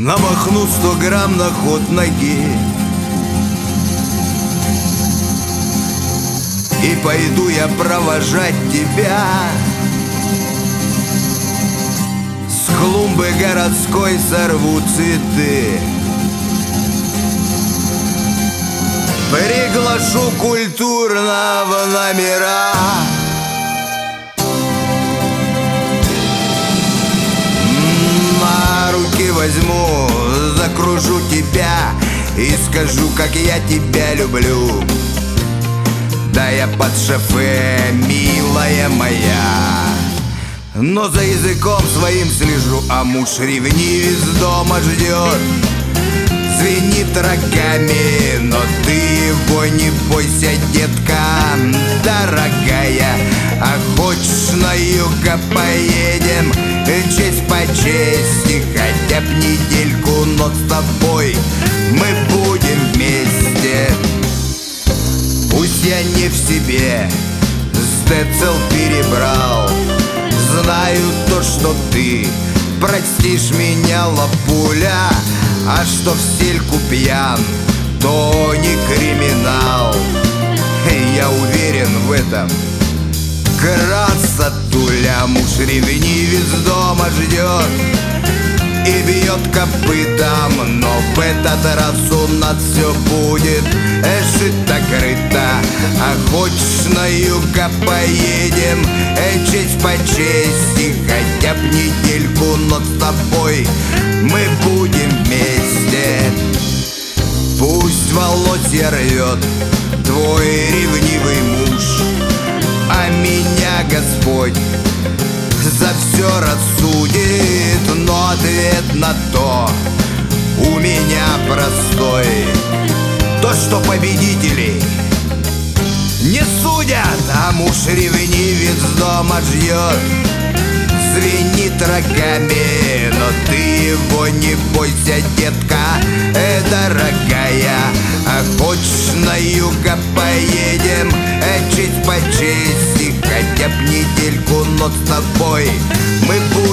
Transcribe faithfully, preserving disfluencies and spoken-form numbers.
намахну сто грамм на ход ноги и пойду я провожать тебя. С клумбы городской сорву цветы, приглашу культурно в номера. На руки возьму, закружу тебя и скажу, как я тебя люблю. Да я под шофе, милая моя, но за языком своим слежу, а муж ревнивец дома ждет. Звенит рогами, но ты его не бойся, детка, дорогая. А хочешь на юго поедем, честь по чести, хотя б недельку, но с тобой мы будем вместе. Пусть я не в себе, стэцел перебрал, знаю то, что ты простишь меня, лапуля. А что в стельку пьян, то не криминал. Я уверен в этом. Красотуля, муж ревнивец дома ждет и бьет копытом, но в этот раз у нас все будет шито-крыто. А хочешь на юго поедем, честь по чести, хотя б недельку, но с тобой мы будем вместе. Пусть волосья рвет твой ревнивый муж, а меня Господь за все рассудит. Но ответ на то у меня простой: то, что победителей не судят, а муж ревнивец дома ждет. Звенит рогами, но ты его не бойся, детка, э, дорогая. А хочешь на юго поедем, э, честь по чести, хотя б недельку, но с тобой мы будем